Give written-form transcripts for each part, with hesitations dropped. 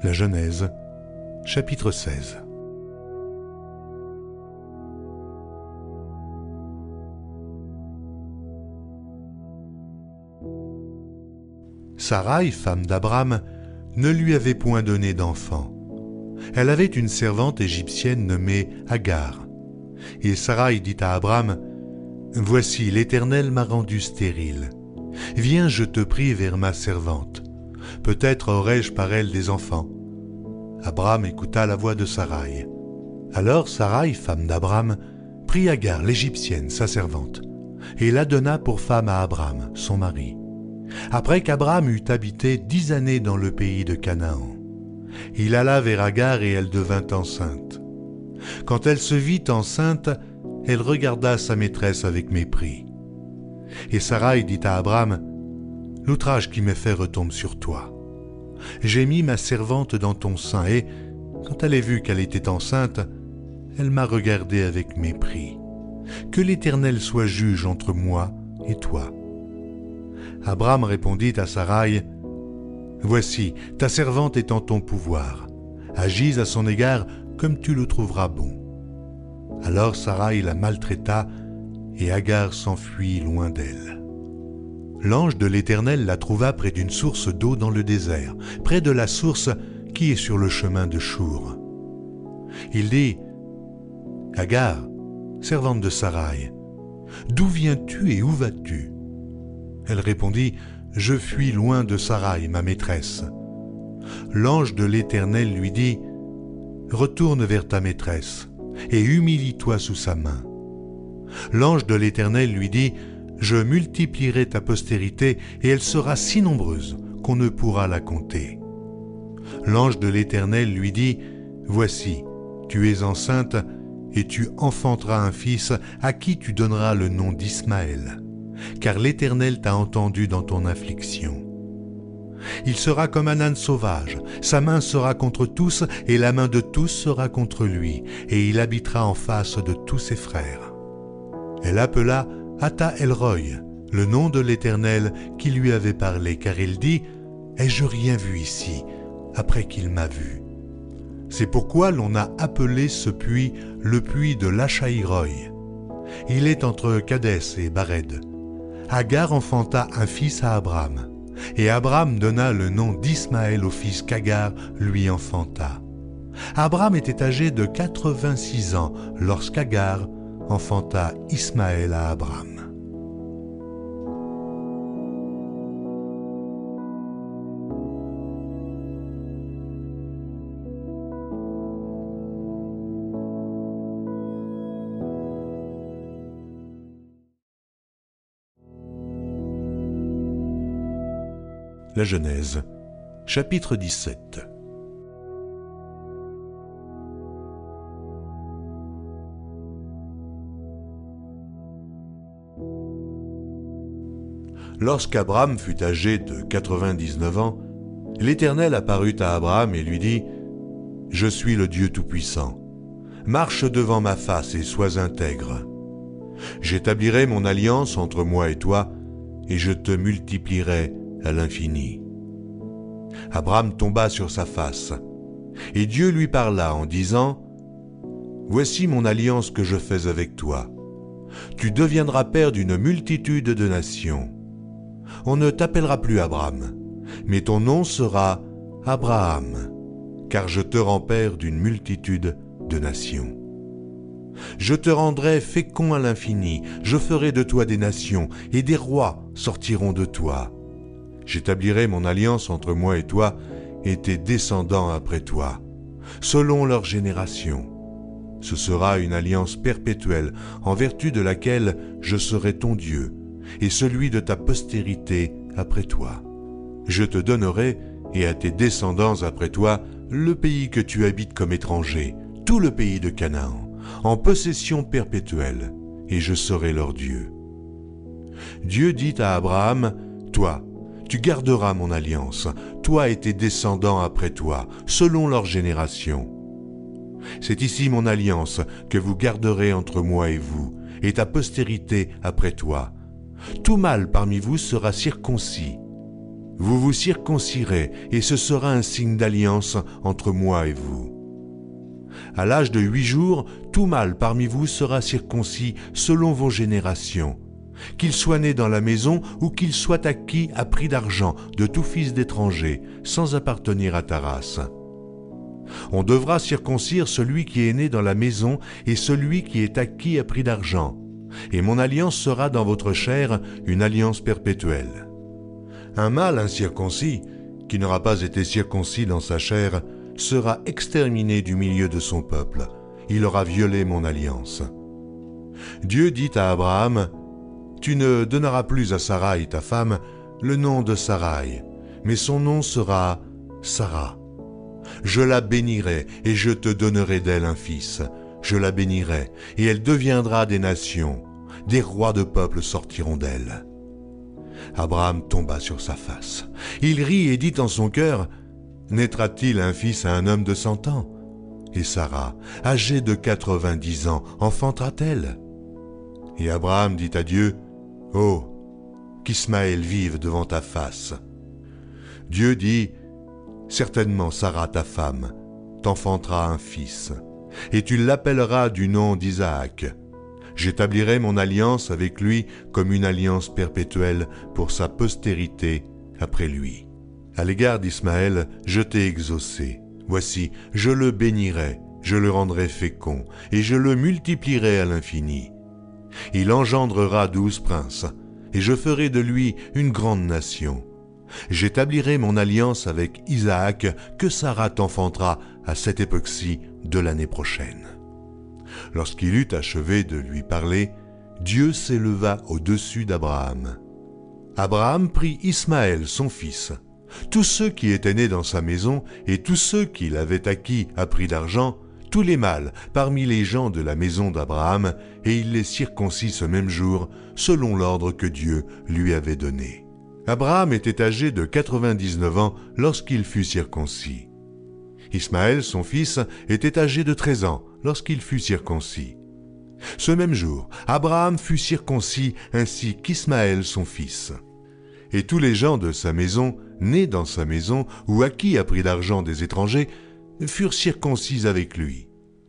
La Genèse, chapitre 16. Saraï, femme d'Abram, ne lui avait point donné d'enfant. Elle avait une servante égyptienne nommée Agar. Et Saraï dit à Abram, « Voici, l'Éternel m'a rendu stérile. Viens, je te prie, vers ma servante. Peut-être aurai-je par elle des enfants. » Abram écouta la voix de Saraï. Alors Saraï, femme d'Abram, prit Agar, l'Égyptienne, sa servante, et la donna pour femme à Abram, son mari. Après qu'Abram eut habité 10 années dans le pays de Canaan, il alla vers Agar et elle devint enceinte. Quand elle se vit enceinte, elle regarda sa maîtresse avec mépris. Et Saraï dit à Abram, « L'outrage qui m'est fait retombe sur toi. J'ai mis ma servante dans ton sein et, quand elle a vu qu'elle était enceinte, elle m'a regardé avec mépris. Que l'Éternel soit juge entre moi et toi. » Abram répondit à Saraï, « Voici, ta servante est en ton pouvoir. Agis à son égard comme tu le trouveras bon. » Alors Saraï la maltraita et Agar s'enfuit loin d'elle. L'ange de l'Éternel la trouva près d'une source d'eau dans le désert, près de la source qui est sur le chemin de Chour. Il dit, « Agar, servante de Saraï, d'où viens-tu et où vas-tu » Elle répondit, « Je fuis loin de Saraï, ma maîtresse. » L'ange de l'Éternel lui dit, « Retourne vers ta maîtresse et humilie-toi sous sa main. » L'ange de l'Éternel lui dit, « Je multiplierai ta postérité et elle sera si nombreuse qu'on ne pourra la compter. » L'ange de l'Éternel lui dit, « Voici, tu es enceinte et tu enfanteras un fils à qui tu donneras le nom d'Ismaël. Car l'Éternel t'a entendu dans ton affliction. Il sera comme un âne sauvage, sa main sera contre tous, et la main de tous sera contre lui, et il habitera en face de tous ses frères. » Elle appela Ata El-Roy, le nom de l'Éternel qui lui avait parlé, car il dit, « Ai-je rien vu ici, après qu'il m'a vu ?» C'est pourquoi l'on a appelé ce puits le puits de Lachaïroï. Il est entre Kadès et Bared. Agar enfanta un fils à Abram, et Abram donna le nom d'Ismaël au fils qu'Agar lui enfanta. Abram était âgé de 86 ans lorsqu'Agar enfanta Ismaël à Abram. La Genèse, chapitre 17. Lorsqu'Abram fut âgé de 99 ans, l'Éternel apparut à Abram et lui dit, « Je suis le Dieu Tout-Puissant. Marche devant ma face et sois intègre. J'établirai mon alliance entre moi et toi, et je te multiplierai à l'infini. » Abram tomba sur sa face, et Dieu lui parla en disant, « Voici mon alliance que je fais avec toi. Tu deviendras père d'une multitude de nations. On ne t'appellera plus Abram, mais ton nom sera Abraham, car je te rends père d'une multitude de nations. Je te rendrai fécond à l'infini, je ferai de toi des nations, et des rois sortiront de toi. J'établirai mon alliance entre moi et toi, et tes descendants après toi, selon leur génération. Ce sera une alliance perpétuelle, en vertu de laquelle je serai ton Dieu, et celui de ta postérité après toi. Je te donnerai, et à tes descendants après toi, le pays que tu habites comme étranger, tout le pays de Canaan, en possession perpétuelle, et je serai leur Dieu. » Dieu dit à Abraham, « Toi, tu garderas mon alliance, toi et tes descendants après toi, selon leur génération. C'est ici mon alliance que vous garderez entre moi et vous, et ta postérité après toi. Tout mâle parmi vous sera circoncis. vous vous circoncirez, et ce sera un signe d'alliance entre moi et vous. À l'âge de 8 jours, tout mâle parmi vous sera circoncis selon vos générations, qu'il soit né dans la maison ou qu'il soit acquis à prix d'argent de tout fils d'étranger, sans appartenir à ta race. On devra circoncire celui qui est né dans la maison et celui qui est acquis à prix d'argent, et mon alliance sera dans votre chair une alliance perpétuelle. Un mâle incirconcis, qui n'aura pas été circoncis dans sa chair, sera exterminé du milieu de son peuple. Il aura violé mon alliance. Dieu dit à Abraham, « Tu ne donneras plus à Saraï, ta femme, le nom de Saraï, mais son nom sera Sarah. Je la bénirai et je te donnerai d'elle un fils. Je la bénirai et elle deviendra des nations. Des rois de peuples sortiront d'elle. » Abraham tomba sur sa face. Il rit et dit en son cœur, « Naîtra-t-il un fils à un homme de 100 ans ? Et Sarah, âgée de 90 ans, enfantera-t-elle » Et Abraham dit à Dieu, « Oh, qu'Ismaël vive devant ta face. » Dieu dit, « Certainement Sarah, ta femme, t'enfantera un fils, et tu l'appelleras du nom d'Isaac. J'établirai mon alliance avec lui comme une alliance perpétuelle pour sa postérité après lui. À l'égard d'Ismaël, je t'ai exaucé. Voici, je le bénirai, je le rendrai fécond, et je le multiplierai à l'infini. Il engendrera 12 princes, et je ferai de lui une grande nation. J'établirai mon alliance avec Isaac que Sarah t'enfantera à cette époque-ci de l'année prochaine. » Lorsqu'il eut achevé de lui parler, Dieu s'éleva au-dessus d'Abraham. Abraham prit Ismaël, son fils, tous ceux qui étaient nés dans sa maison et tous ceux qu'il avait acquis à prix d'argent, tous les mâles parmi les gens de la maison d'Abraham, et il les circoncit ce même jour, selon l'ordre que Dieu lui avait donné. Abraham était âgé de 99 ans lorsqu'il fut circoncis. Ismaël, son fils, était âgé de 13 ans lorsqu'il fut circoncis. Ce même jour, Abraham fut circoncis ainsi qu'Ismaël, son fils. Et tous les gens de sa maison, nés dans sa maison ou acquis à prix d'argent des étrangers, furent circoncis avec lui.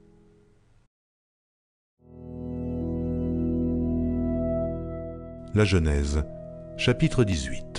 La Genèse, chapitre 18.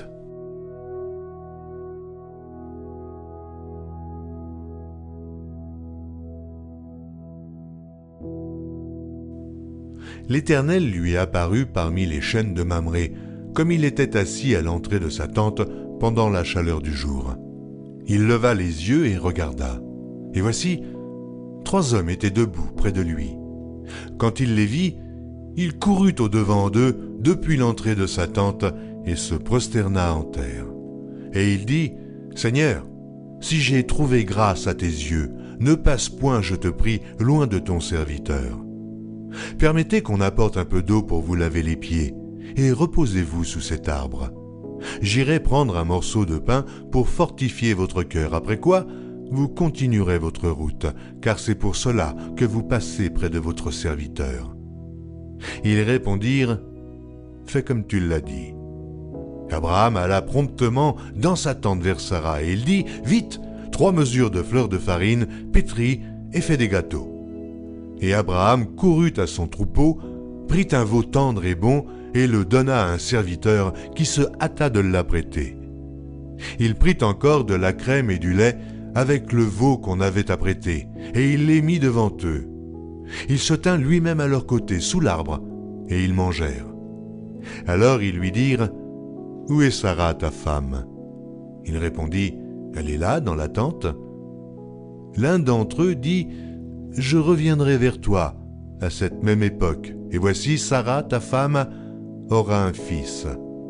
L'Éternel lui apparut parmi les chênes de Mamré, comme il était assis à l'entrée de sa tente pendant la chaleur du jour. Il leva les yeux et regarda. Et voici, 3 hommes étaient debout près de lui. Quand il les vit, il courut au-devant d'eux depuis l'entrée de sa tente et se prosterna en terre. Et il dit, « Seigneur, si j'ai trouvé grâce à tes yeux, ne passe point, je te prie, loin de ton serviteur. Permettez qu'on apporte un peu d'eau pour vous laver les pieds, et reposez-vous sous cet arbre. J'irai prendre un morceau de pain pour fortifier votre cœur, après quoi vous continuerez votre route, car c'est pour cela que vous passez près de votre serviteur. » Ils répondirent, « Fais comme tu l'as dit. » Abraham alla promptement dans sa tente vers Sarah, et il dit, « Vite, 3 mesures de fleurs de farine, pétris et fais des gâteaux. » Et Abraham courut à son troupeau, prit un veau tendre et bon, et le donna à un serviteur qui se hâta de l'apprêter. Il prit encore de la crème et du lait avec le veau qu'on avait apprêté, et il les mit devant eux. Il se tint lui-même à leur côté, sous l'arbre, et ils mangèrent. Alors ils lui dirent, « Où est Sarah, ta femme ?» Il répondit, « Elle est là, dans la tente. » L'un d'entre eux dit, « Je reviendrai vers toi à cette même époque, et voici Sarah, ta femme, aura un fils. »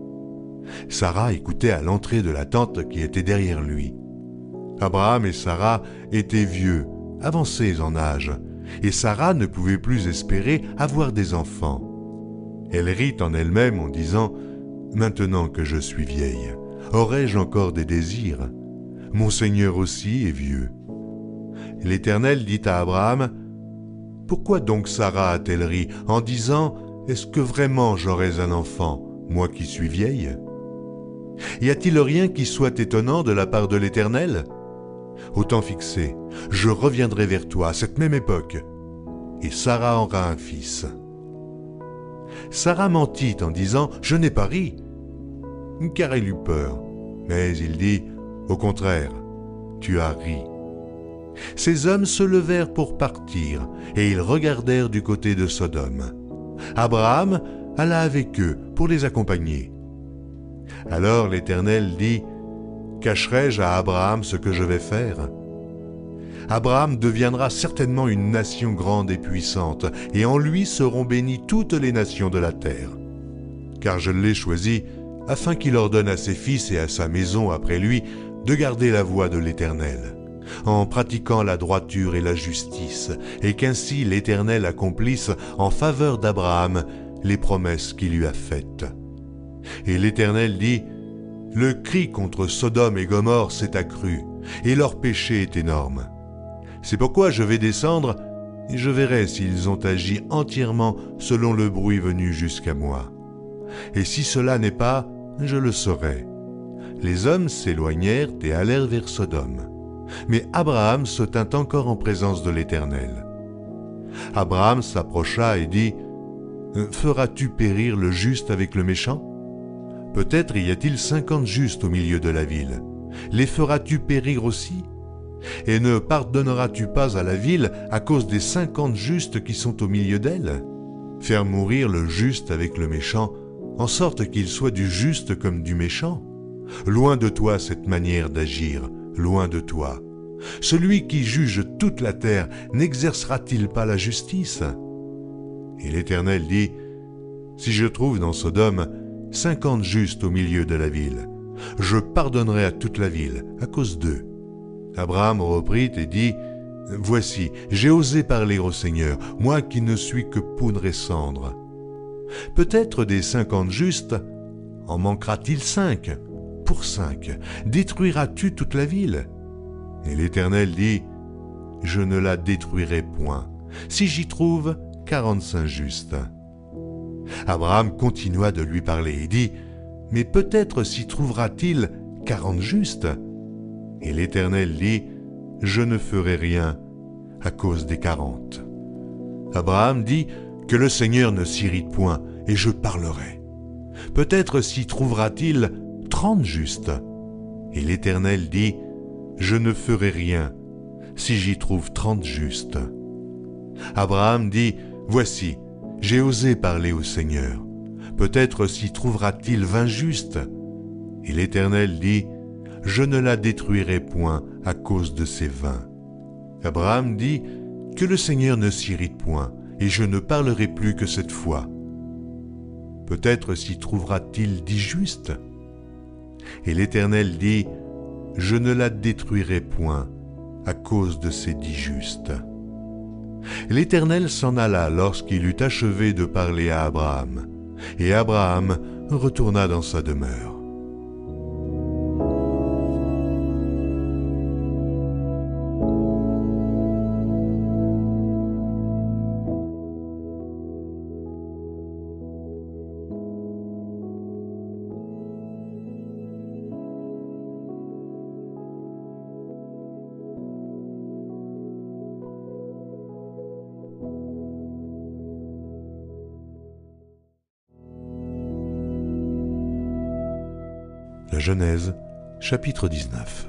Sarah écoutait à l'entrée de la tente qui était derrière lui. Abraham et Sarah étaient vieux, avancés en âge, et Sarah ne pouvait plus espérer avoir des enfants. Elle rit en elle-même en disant, « Maintenant que je suis vieille, aurai-je encore des désirs? Mon Seigneur aussi est vieux. » L'Éternel dit à Abraham, « Pourquoi donc Sarah a-t-elle ri en disant, « Est-ce que vraiment j'aurai un enfant, moi qui suis vieille ?» Y a-t-il rien qui soit étonnant de la part de l'Éternel? Au temps fixé, je reviendrai vers toi à cette même époque. Et Sarah aura un fils. Sarah mentit en disant « Je n'ai pas ri », car elle eut peur. Mais il dit « Au contraire, tu as ri. » Ces hommes se levèrent pour partir, et ils regardèrent du côté de Sodome. Abraham alla avec eux pour les accompagner. Alors l'Éternel dit « Cacherai-je à Abraham ce que je vais faire ? Abraham deviendra certainement une nation grande et puissante, et en lui seront bénies toutes les nations de la terre. Car je l'ai choisi afin qu'il ordonne à ses fils et à sa maison après lui de garder la voie de l'Éternel, en pratiquant la droiture et la justice, et qu'ainsi l'Éternel accomplisse en faveur d'Abraham les promesses qu'il lui a faites. » Et l'Éternel dit, « Le cri contre Sodome et Gomorrhe s'est accru, et leur péché est énorme. C'est pourquoi je vais descendre, et je verrai s'ils ont agi entièrement selon le bruit venu jusqu'à moi. Et si cela n'est pas, je le saurai. » Les hommes s'éloignèrent et allèrent vers Sodome. Mais Abraham se tint encore en présence de l'Éternel. Abraham s'approcha et dit, « Feras-tu périr le juste avec le méchant ? Peut-être y a-t-il 50 justes au milieu de la ville. Les feras-tu périr aussi ? Et ne pardonneras-tu pas à la ville à cause des 50 justes qui sont au milieu d'elle ? Faire mourir le juste avec le méchant, en sorte qu'il soit du juste comme du méchant. Loin de toi cette manière d'agir, loin de toi. Celui qui juge toute la terre n'exercera-t-il pas la justice ? Et l'Éternel dit, « Si je trouve dans Sodome 50 justes au milieu de la ville, je pardonnerai à toute la ville à cause d'eux. » Abraham reprit et dit, « Voici, j'ai osé parler au Seigneur, moi qui ne suis que poudre et cendre. Peut-être des 50 justes, en manquera-t-il 5 ? Pour 5, détruiras-tu toute la ville ? » Et l'Éternel dit, « Je ne la détruirai point, si j'y trouve 45 justes. » Abraham continua de lui parler et dit, « Mais peut-être s'y trouvera-t-il 40 justes ? » Et l'Éternel dit, « Je ne ferai rien à cause des 40. » Abraham dit, « Que le Seigneur ne s'irrite point, et je parlerai. Peut-être s'y trouvera-t-il 30 justes. » Et l'Éternel dit, « Je ne ferai rien si j'y trouve 30 justes. » Abraham dit, « Voici, j'ai osé parler au Seigneur. Peut-être s'y trouvera-t-il 20 justes. » Et l'Éternel dit, « Je ne la détruirai point à cause de ces 20. » Abraham dit, « Que le Seigneur ne s'irrite point, et je ne parlerai plus que cette fois. Peut-être s'y trouvera-t-il 10 justes. » Et l'Éternel dit, « Je ne la détruirai point à cause de ces 10 justes. » L'Éternel s'en alla lorsqu'il eut achevé de parler à Abraham, et Abraham retourna dans sa demeure. La Genèse, chapitre 19.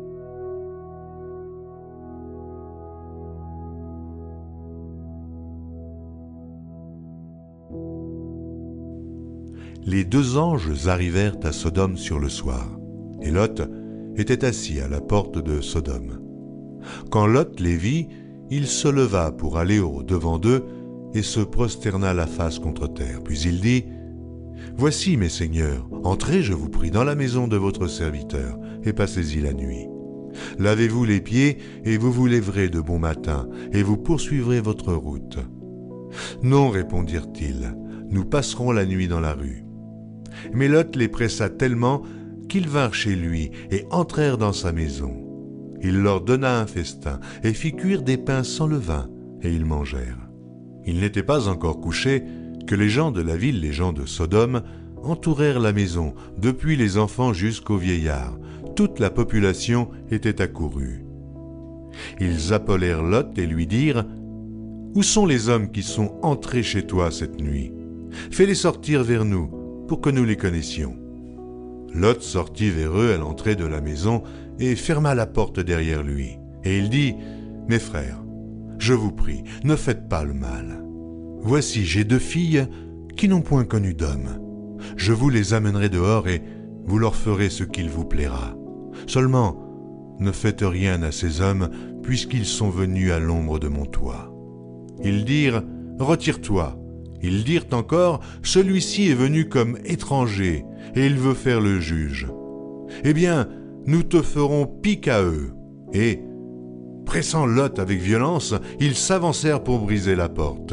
Les 2 anges arrivèrent à Sodome sur le soir, et Lot était assis à la porte de Sodome. Quand Lot les vit, il se leva pour aller au-devant d'eux et se prosterna la face contre terre. Puis il dit, « Voici, mes seigneurs, entrez, je vous prie, dans la maison de votre serviteur, et passez-y la nuit. Lavez-vous les pieds, et vous vous lèverez de bon matin, et vous poursuivrez votre route. » « Non, répondirent-ils, nous passerons la nuit dans la rue. » Mais Lot les pressa tellement qu'ils vinrent chez lui et entrèrent dans sa maison. Il leur donna un festin et fit cuire des pains sans levain, et ils mangèrent. Il n'était pas encore couché que les gens de la ville, les gens de Sodome, entourèrent la maison, depuis les enfants jusqu'aux vieillards. Toute la population était accourue. Ils appelèrent Lot et lui dirent « Où sont les hommes qui sont entrés chez toi cette nuit? Fais-les sortir vers nous, pour que nous les connaissions. » Lot sortit vers eux à l'entrée de la maison et ferma la porte derrière lui. Et il dit « Mes frères, je vous prie, ne faites pas le mal. Voici, j'ai 2 filles qui n'ont point connu d'homme. Je vous les amènerai dehors et vous leur ferez ce qu'il vous plaira. Seulement, ne faites rien à ces hommes, puisqu'ils sont venus à l'ombre de mon toit. » Ils dirent « Retire-toi. » Ils dirent encore « Celui-ci est venu comme étranger, et il veut faire le juge. Eh bien, nous te ferons pis qu'à eux. » Et, pressant Lot avec violence, ils s'avancèrent pour briser la porte.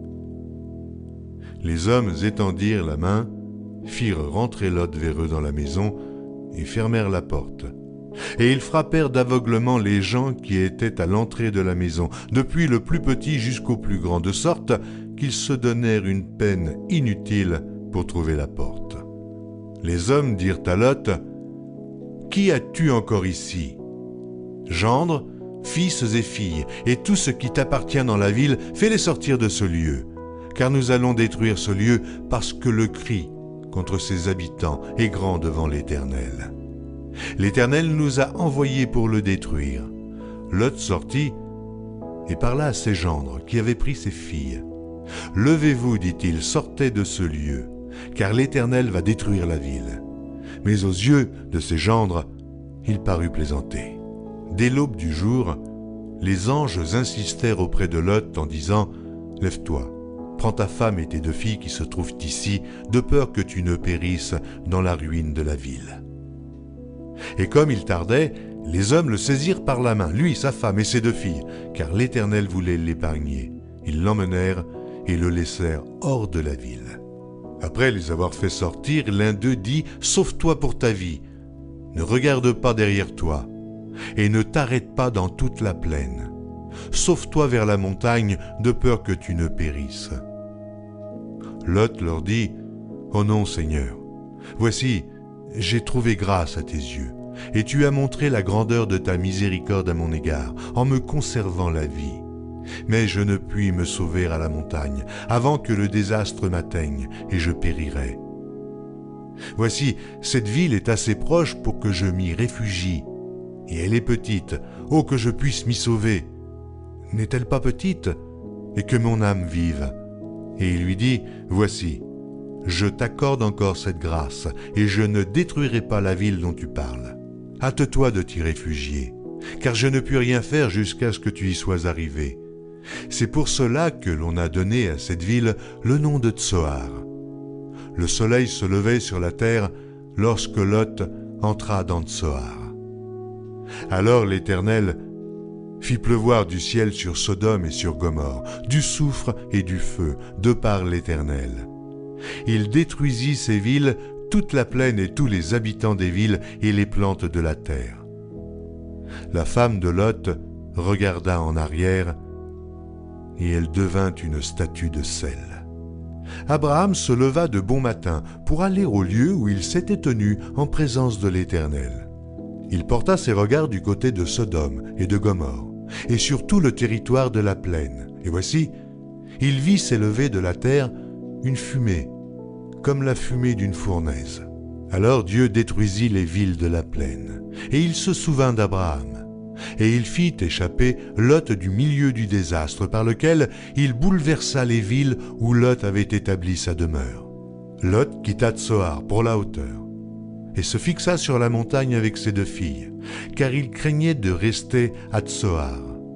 Les hommes étendirent la main, firent rentrer Lot vers eux dans la maison et fermèrent la porte. Et ils frappèrent d'aveuglement les gens qui étaient à l'entrée de la maison, depuis le plus petit jusqu'au plus grand, de sorte qu'ils se donnèrent une peine inutile pour trouver la porte. Les hommes dirent à Lot « Qui as-tu encore ici? Gendre, fils et filles, et tout ce qui t'appartient dans la ville, fais-les sortir de ce lieu, car nous allons détruire ce lieu parce que le cri contre ses habitants est grand devant l'Éternel. L'Éternel nous a envoyés pour le détruire. » Lot sortit et parla à ses gendres qui avaient pris ses filles. « Levez-vous, dit-il, sortez de ce lieu, car l'Éternel va détruire la ville. » Mais aux yeux de ses gendres, il parut plaisanter. Dès l'aube du jour, les anges insistèrent auprès de Lot en disant « Lève-toi, prends ta femme et tes 2 filles qui se trouvent ici, de peur que tu ne périsses dans la ruine de la ville. » Et comme il tardait, les hommes le saisirent par la main, lui, sa femme et ses 2 filles, car l'Éternel voulait l'épargner. Ils l'emmenèrent et le laissèrent hors de la ville. Après les avoir fait sortir, l'un d'eux dit « Sauve-toi pour ta vie, ne regarde pas derrière toi, et ne t'arrête pas dans toute la plaine. Sauve-toi vers la montagne, de peur que tu ne périsses. » Lot leur dit « Oh non, Seigneur, voici, j'ai trouvé grâce à tes yeux, et tu as montré la grandeur de ta miséricorde à mon égard, en me conservant la vie. Mais je ne puis me sauver à la montagne, avant que le désastre m'atteigne, et je périrai. Voici, cette ville est assez proche pour que je m'y réfugie, et elle est petite, oh que je puisse m'y sauver. N'est-elle pas petite, et que mon âme vive? » Et il lui dit, « Voici, je t'accorde encore cette grâce, et je ne détruirai pas la ville dont tu parles. Hâte-toi de t'y réfugier, car je ne puis rien faire jusqu'à ce que tu y sois arrivé. C'est pour cela que l'on a donné à cette ville le nom de Tsoar. » Le soleil se levait sur la terre lorsque Lot entra dans Tsoar. Alors l'Éternel fit pleuvoir du ciel sur Sodome et sur Gomorrhe, du soufre et du feu, de par l'Éternel. Il détruisit ces villes, toute la plaine et tous les habitants des villes et les plantes de la terre. La femme de Lot regarda en arrière, et elle devint une statue de sel. Abraham se leva de bon matin pour aller au lieu où il s'était tenu en présence de l'Éternel. Il porta ses regards du côté de Sodome et de Gomorrhe, et sur tout le territoire de la plaine. Et voici, il vit s'élever de la terre une fumée, comme la fumée d'une fournaise. Alors Dieu détruisit les villes de la plaine, et il se souvint d'Abraham. Et il fit échapper Lot du milieu du désastre par lequel il bouleversa les villes où Lot avait établi sa demeure. Lot quitta Tsoar pour la hauteur, et se fixa sur la montagne avec ses 2 filles, car il craignait de rester à Tsoar.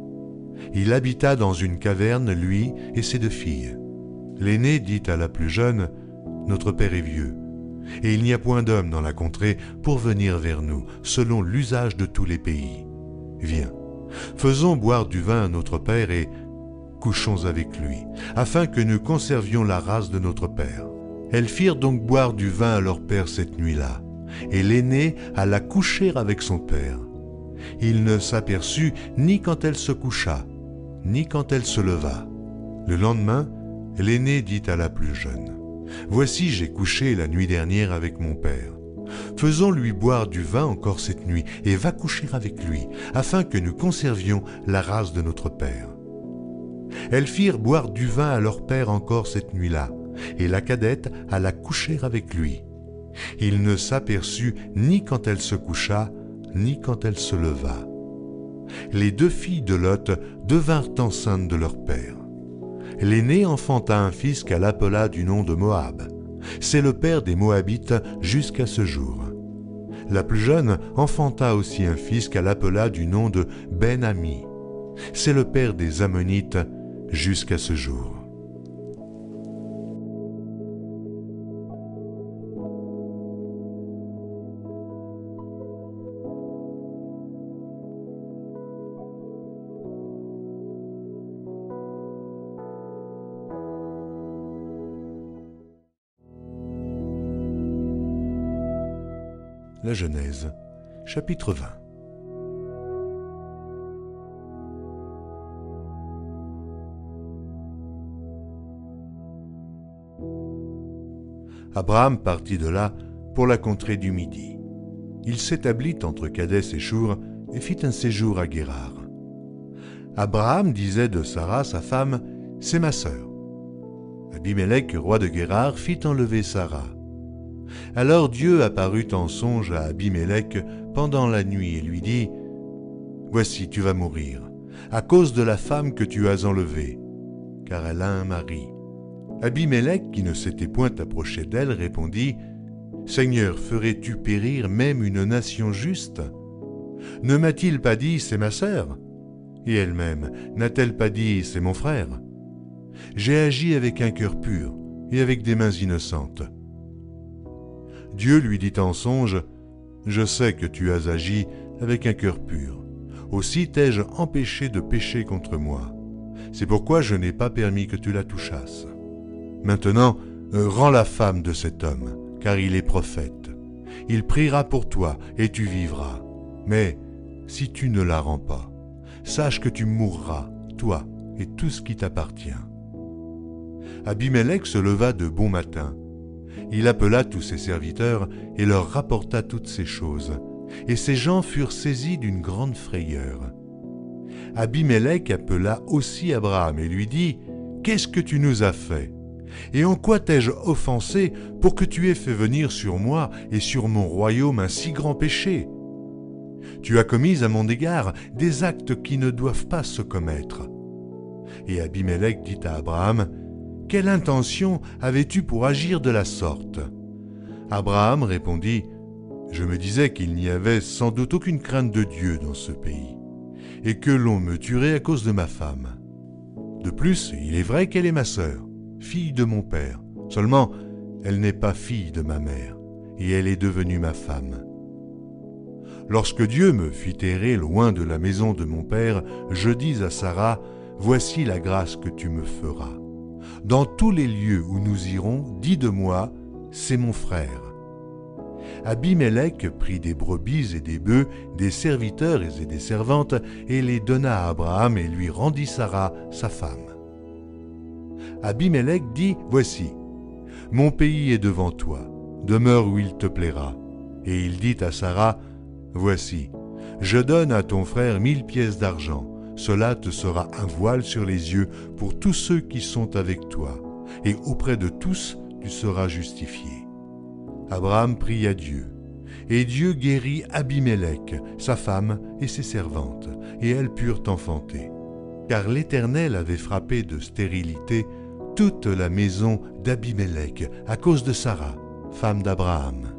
Il habita dans une caverne, lui et ses 2 filles. L'aînée dit à la plus jeune, « Notre père est vieux, et il n'y a point d'homme dans la contrée pour venir vers nous, selon l'usage de tous les pays. Viens, faisons boire du vin à notre père et couchons avec lui, afin que nous conservions la race de notre père. » Elles firent donc boire du vin à leur père cette nuit-là, et l'aînée alla coucher avec son père. Il ne s'aperçut ni quand elle se coucha, ni quand elle se leva. Le lendemain, l'aînée dit à la plus jeune, Voici, j'ai couché la nuit dernière avec mon père. Faisons-lui boire du vin encore cette nuit, et va coucher avec lui, afin que nous conservions la race de notre père. » Elles firent boire du vin à leur père encore cette nuit-là, et la cadette alla coucher avec lui. Il ne s'aperçut ni quand elle se coucha, ni quand elle se leva. Les 2 filles de Lot devinrent enceintes de leur père. L'aînée enfanta un fils qu'elle appela du nom de Moab. C'est le père des Moabites jusqu'à ce jour. La plus jeune enfanta aussi un fils qu'elle appela du nom de Ben-Ami. C'est le père des Ammonites jusqu'à ce jour. La Genèse, chapitre 20. Abraham partit de là pour la contrée du Midi. Il s'établit entre Kadès et Shur et fit un séjour à Guérar. Abraham disait de Sarah, sa femme, « C'est ma sœur. » Abimélec, roi de Guérar, fit enlever Sarah. Alors Dieu apparut en songe à Abimélec pendant la nuit et lui dit, « Voici, tu vas mourir, à cause de la femme que tu as enlevée, car elle a un mari. » Abimélec, qui ne s'était point approché d'elle, répondit, « Seigneur, ferais-tu périr même une nation juste? Ne m'a-t-il pas dit, c'est ma sœur? Et elle-même, n'a-t-elle pas dit, c'est mon frère? J'ai agi avec un cœur pur et avec des mains innocentes. » Dieu lui dit en songe, « Je sais que tu as agi avec un cœur pur. Aussi t'ai-je empêché de pécher contre moi. C'est pourquoi je n'ai pas permis que tu la touchasses. Maintenant, rends la femme de cet homme, car il est prophète. Il priera pour toi et tu vivras. Mais si tu ne la rends pas, sache que tu mourras, toi et tout ce qui t'appartient. » Abimélec se leva de bon matin. Il appela tous ses serviteurs et leur rapporta toutes ces choses. Et ces gens furent saisis d'une grande frayeur. Abimélec appela aussi Abraham et lui dit, « Qu'est-ce que tu nous as fait? Et en quoi t'ai-je offensé pour que tu aies fait venir sur moi et sur mon royaume un si grand péché? Tu as commis à mon égard des actes qui ne doivent pas se commettre. » Et Abimélec dit à Abraham, « Quelle intention avais-tu pour agir de la sorte? » Abraham répondit, « Je me disais qu'il n'y avait sans doute aucune crainte de Dieu dans ce pays, et que l'on me tuerait à cause de ma femme. De plus, il est vrai qu'elle est ma sœur, fille de mon père, seulement elle n'est pas fille de ma mère, et elle est devenue ma femme. Lorsque Dieu me fit errer loin de la maison de mon père, je dis à Sarah, « Voici la grâce que tu me feras. Dans tous les lieux où nous irons, dis de moi, c'est mon frère. » Abimélec prit des brebis et des bœufs, des serviteurs et des servantes, et les donna à Abraham et lui rendit Sarah, sa femme. Abimélec dit, « Voici, mon pays est devant toi, demeure où il te plaira. » Et il dit à Sarah, « Voici, je donne à ton frère 1000 pièces d'argent. Cela te sera un voile sur les yeux pour tous ceux qui sont avec toi, et auprès de tous tu seras justifié. » Abraham pria Dieu, et Dieu guérit Abimélec, sa femme et ses servantes, et elles purent enfanter. Car l'Éternel avait frappé de stérilité toute la maison d'Abimélec à cause de Sarah, femme d'Abraham.